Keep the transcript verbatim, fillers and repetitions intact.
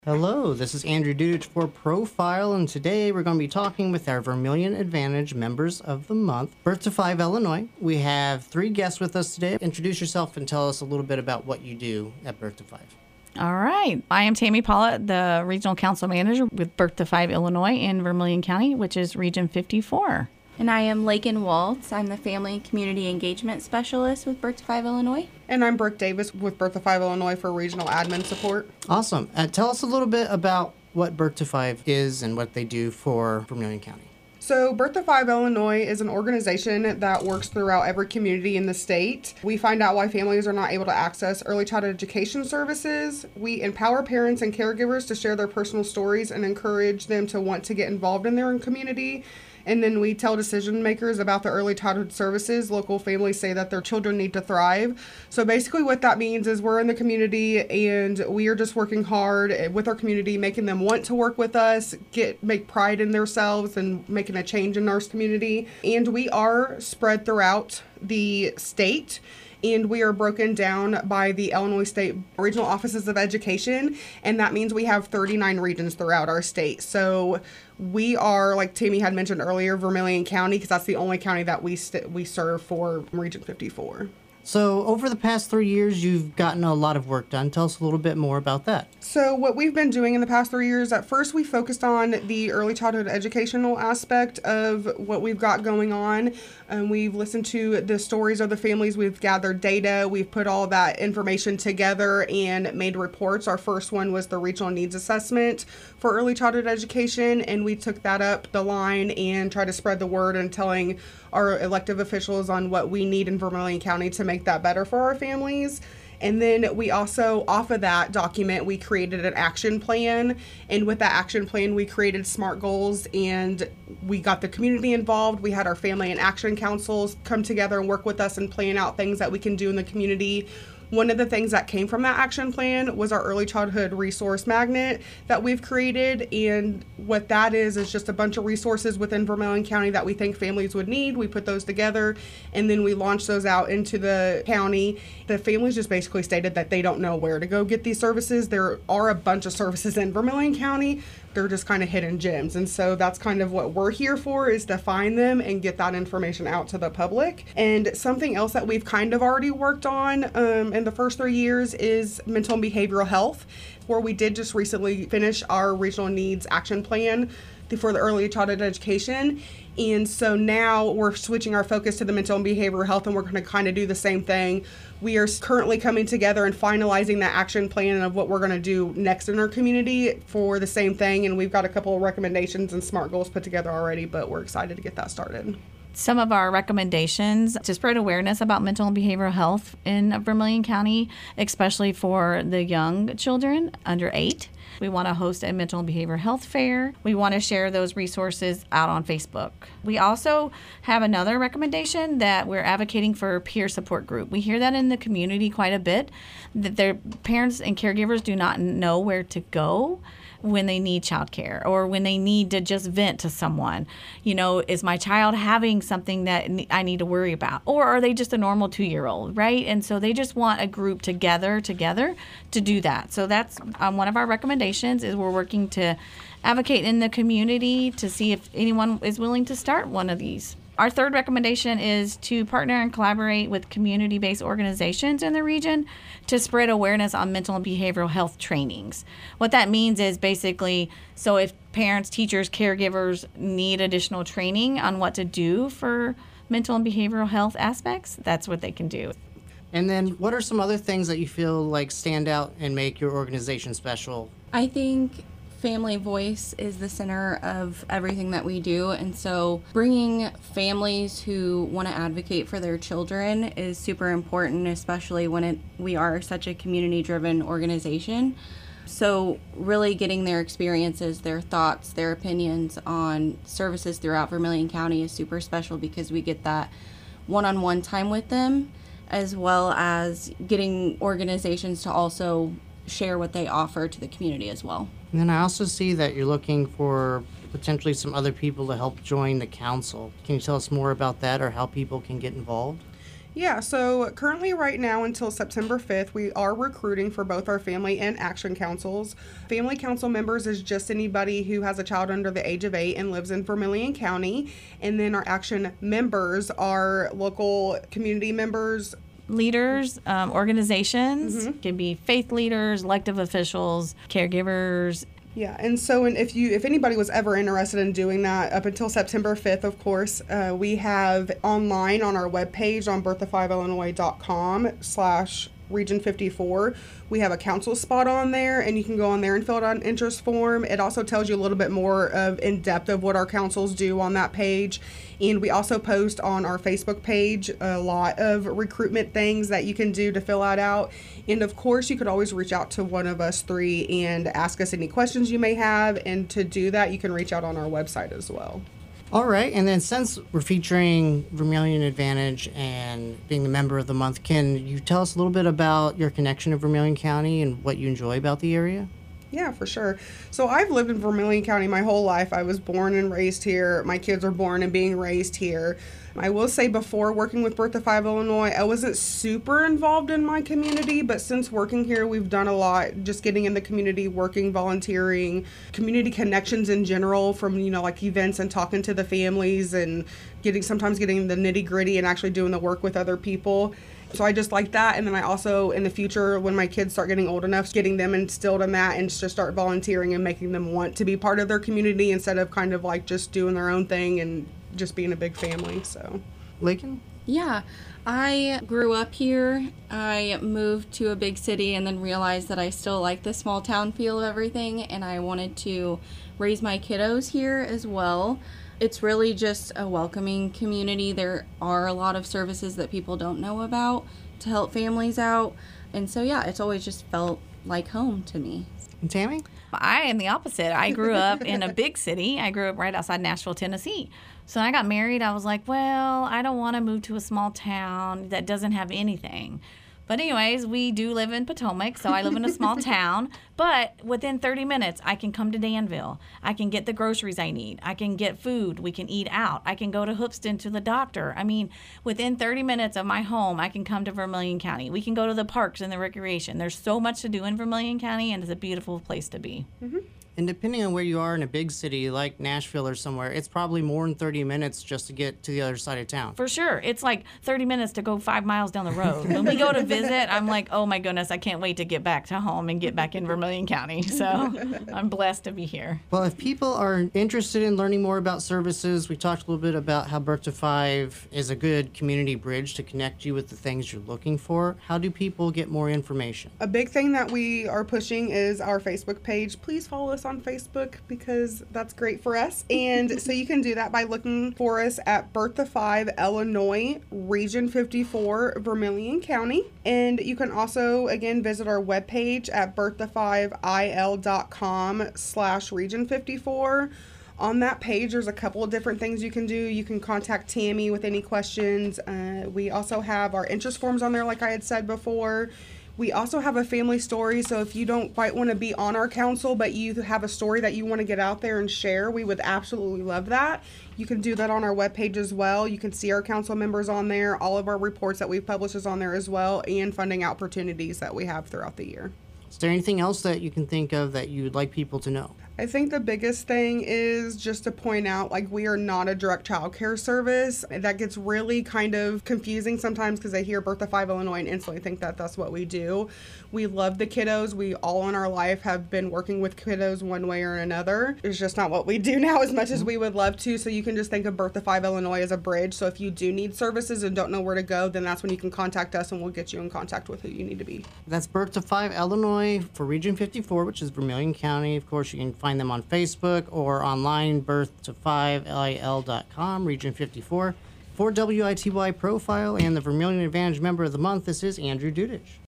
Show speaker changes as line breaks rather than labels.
Hello, this is Andrew Dudich for Profile, and today we're going to be talking with our Vermilion Advantage members of the month, Birth to Five Illinois. We have three guests with us today. Introduce yourself and tell us a little bit about what you do at Birth to Five.
All right. I am Tammy Pollitt, the Regional Council Manager with Birth to Five Illinois in Vermilion County, which is Region fifty-four.
And I am Lakin Waltz. I'm the Family and Community Engagement Specialist with Birth to Five Illinois.
And I'm Brooke Davis with Birth to Five Illinois for Regional Admin Support.
Awesome. Uh, tell us a little bit about what Birth to Five is and what they do for Vermilion County.
So Birth to Five Illinois is an organization that works throughout every community in the state. We find out why families are not able to access early childhood education services. We empower parents and caregivers to share their personal stories and encourage them to want to get involved in their own community. And then we tell decision makers about the early childhood services local families say that their children need to thrive. So basically what that means is we're in the community and we are just working hard with our community, making them want to work with us, get make pride in themselves and making a change in our community. And we are spread throughout the state. And we are broken down by the Illinois State Regional Offices of Education, and that means we have thirty-nine regions throughout our state. So we are, like Tammy had mentioned earlier, Vermilion County, because that's the only county that we st- we serve for Region fifty-four.
So over the past three years, you've gotten a lot of work done. Tell us a little bit more about that.
So what we've been doing in the past three years, at first we focused on the early childhood educational aspect of what we've got going on. And we've listened to the stories of the families. We've gathered data. We've put all that information together and made reports. Our first one was the Regional Needs Assessment for early childhood education. And we took that up the line and tried to spread the word and telling our elective officials on what we need in Vermilion County to make that better for our families. And then we also, off of that document, we created an action plan. And with that action plan, we created SMART goals and we got the community involved. We had our family and action councils come together and work with us and plan out things that we can do in the community. One of the things that came from that action plan was our early childhood resource magnet that we've created. And what that is, is just a bunch of resources within Vermilion County that we think families would need. We put those together and then we launch those out into the county. The families just basically stated that they don't know where to go get these services. There are a bunch of services in Vermilion County. They're just kind of hidden gems. And so that's kind of what we're here for, is to find them and get that information out to the public. And something else that we've kind of already worked on um, in the first three years is mental and behavioral health, where we did just recently finish our regional needs action plan for the early childhood education. And so now we're switching our focus to the mental and behavioral health, and we're going to kind of do the same thing. We are currently coming together and finalizing that action plan of what we're going to do next in our community for the same thing. And we've got a couple of recommendations and SMART goals put together already, but we're excited to get that started.
Some of our recommendations to spread awareness about mental and behavioral health in Vermilion County, especially for the young children under eight. We want to host a mental and behavioral health fair. We want to share those resources out on Facebook. We also have another recommendation that we're advocating for a peer support group. We hear that in the community quite a bit, that their parents and caregivers do not know where to go when they need childcare or when they need to just vent to someone. You know, is my child having something that I need to worry about? Or are they just a normal two-year-old, right? And so they just want a group together, together to do that. So that's um, one of our recommendations is we're working to advocate in the community to see if anyone is willing to start one of these. Our third recommendation is to partner and collaborate with community-based organizations in the region to spread awareness on mental and behavioral health trainings. What that means is basically, so if parents, teachers, caregivers need additional training on what to do for mental and behavioral health aspects, that's what they can do.
And then what are some other things that you feel like stand out and make your organization special?
I think family voice is the center of everything that we do, and so bringing families who want to advocate for their children is super important, especially when it, we are such a community-driven organization. So really getting their experiences, their thoughts, their opinions on services throughout Vermilion County is super special because we get that one-on-one time with them, as well as getting organizations to also share what they offer to the community as well.
And then I also see that you're looking for potentially some other people to help join the council. Can you tell us more about that or how people can get involved?
Yeah, so currently, right now, until September fifth, we are recruiting for both our family and action councils. Family council members is just anybody who has a child under the age of eight and lives in Vermilion County. And then our action members are local community members.
Leaders, um, organizations,
Mm-hmm.
can be faith leaders, elective officials, caregivers.
Yeah, and so and if you if anybody was ever interested in doing that, up until September fifth, of course, uh, we have online on our webpage on bertha five illinois dot com slash region fifty-four. We have a council spot on there, and you can go on there and fill out an interest form. It also tells you a little bit more of in depth of what our councils do on that page. And we also post on our Facebook page a lot of recruitment things that you can do to fill that out. And of course, you could always reach out to one of us three and ask us any questions you may have. And to do that, you can reach out on our website as well.
All right, and then since we're featuring Vermilion Advantage and being the member of the month, can you tell us a little bit about your connection to Vermilion County and what you enjoy about the area?
Yeah, for sure. So I've lived in Vermilion County my whole life. I was born and raised here. My kids are born and being raised here. I will say before working with Bertha five Illinois, I wasn't super involved in my community, but since working here, we've done a lot, just getting in the community, working, volunteering, community connections in general from, you know, like events and talking to the families and getting, sometimes getting the nitty gritty and actually doing the work with other people. So I just like that. And then I also, in the future, when my kids start getting old enough, getting them instilled in that and just start volunteering and making them want to be part of their community instead of kind of like just doing their own thing and just being a big family. So,
Lakin?
Yeah, I grew up here. I moved to a big city and then realized that I still like the small town feel of everything, and I wanted to raise my kiddos here as well. It's really just a welcoming community. There are a lot of services that people don't know about to help families out. And so, yeah, it's always just felt like home to me.
And Tammy?
I am the opposite. I grew up in a big city. I grew up right outside Nashville, Tennessee. So when I got married, I was like, well, I don't want to move to a small town that doesn't have anything. But anyways, we do live in Potomac, so I live in a small town. But within thirty minutes, I can come to Danville. I can get the groceries I need. I can get food. We can eat out. I can go to Hoopston to the doctor. I mean, within thirty minutes of my home, I can come to Vermilion County. We can go to the parks and the recreation. There's so much to do in Vermilion County, and it's a beautiful place to be.
Mm-hmm. And depending on where you are in a big city like Nashville or somewhere, it's probably more than thirty minutes just to get to the other side of town.
For sure. It's like thirty minutes to go five miles down the road. When we go to visit, I'm like, oh my goodness, I can't wait to get back to home and get back in Vermilion County. So I'm blessed to be here.
Well, if people are interested in learning more about services, we talked a little bit about how Bertha five is a good community bridge to connect you with the things you're looking for. How do people get more information?
A big thing that we are pushing is our Facebook page. Please follow us on Facebook because that's great for us. And so you can do that by looking for us at Bertha five Illinois, Region fifty-four, Vermilion County. And you can also, again, visit our webpage at bertha five I L dot com slash region fifty-four. On that page, there's a couple of different things you can do. You can contact Tammy with any questions. Uh, we also have our interest forms on there, like I had said before. We also have a family story, so if you don't quite want to be on our council, but you have a story that you want to get out there and share, we would absolutely love that. You can do that on our webpage as well. You can see our council members on there. All of our reports that we've published is on there as well, and funding opportunities that we have throughout the year.
Is there anything else that you can think of that you would like people to know?
I think the biggest thing is just to point out, like, we are not a direct child care service. That gets really kind of confusing sometimes because they hear Bertha five Illinois and instantly think that that's what we do. We love the kiddos. We all in our life have been working with kiddos one way or another. It's just not what we do now as much as we would love to. So you can just think of Bertha five Illinois as a bridge. So if you do need services and don't know where to go, then that's when you can contact us and we'll get you in contact with who you need to be.
That's Bertha five Illinois for Region fifty-four, which is Vermilion County. Of course, you can find them on Facebook or online, bertha five I L dot com, Region fifty-four. For W I T Y Profile and the Vermilion Advantage Member of the Month, this is Andrew Dudich.